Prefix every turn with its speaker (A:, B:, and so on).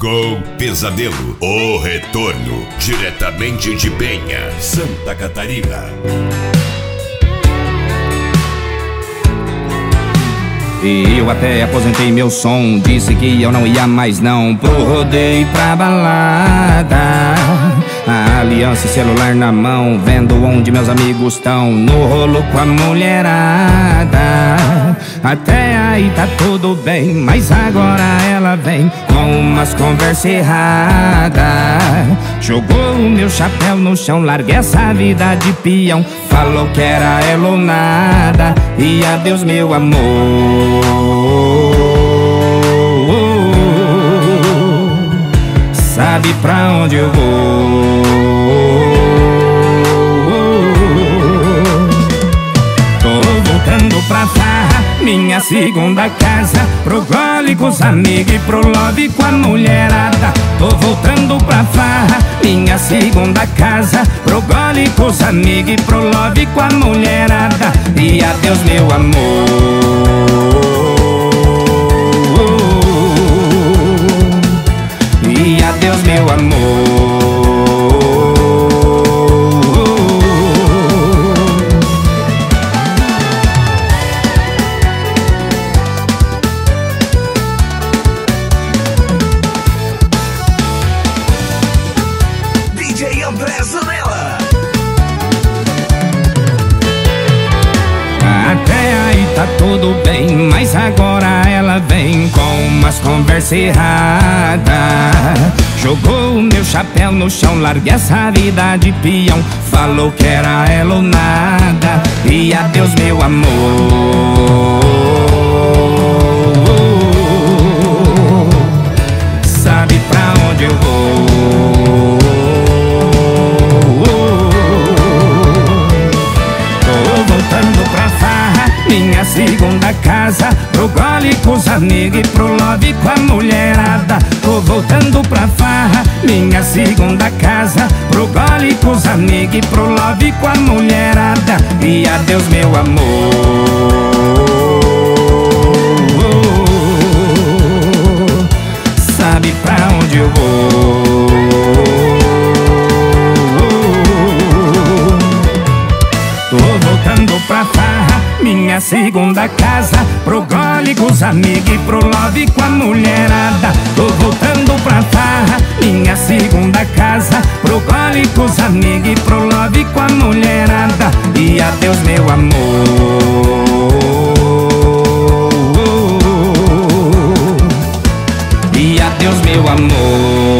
A: Gol Pesadelo, o retorno, diretamente de Penha, Santa Catarina.
B: E eu até aposentei meu som, disse que eu não ia mais não pro rodeio, pra balada. A aliança e celular na mão, vendo onde meus amigos tão, no rolo com a mulherada. Até aí tá tudo bem, mas agora ela vem com umas conversas erradas. Jogou o meu chapéu no chão, larguei essa vida de peão. Falou que era ela ou nada, e adeus meu amor. Sabe pra onde eu vou? Tô voltando pra farra, minha segunda casa, pro gole com os amigos e pro love com a mulherada. Tô voltando pra farra, minha segunda casa, pro gole com os amigos e pro love com a mulherada. E adeus meu amor. E adeus meu amor.
A: DJ André Zanella.
B: Até aí tá tudo bem, mas agora ela vem com umas conversas erradas. Jogou o meu chapéu no chão, larguei essa vida de peão. Falou que era ela ou nada, e adeus meu amor. Sabe pra onde eu vou? Tô voltando pra farra, minha segunda casa, pro gole com os amigos e pro love com a mulherada. Tô voltando pra farra, minha segunda casa, pro gole com os amigos e pro love com a mulherada. E adeus meu amor. Sabe pra onde eu vou? Tô voltando pra farra, minha segunda casa, pro gole com os amigos e pro love com a mulherada. Tô voltando pra farra, minha segunda casa, pro gole com os amigos e pro love com a mulherada. E adeus meu amor. E adeus meu amor.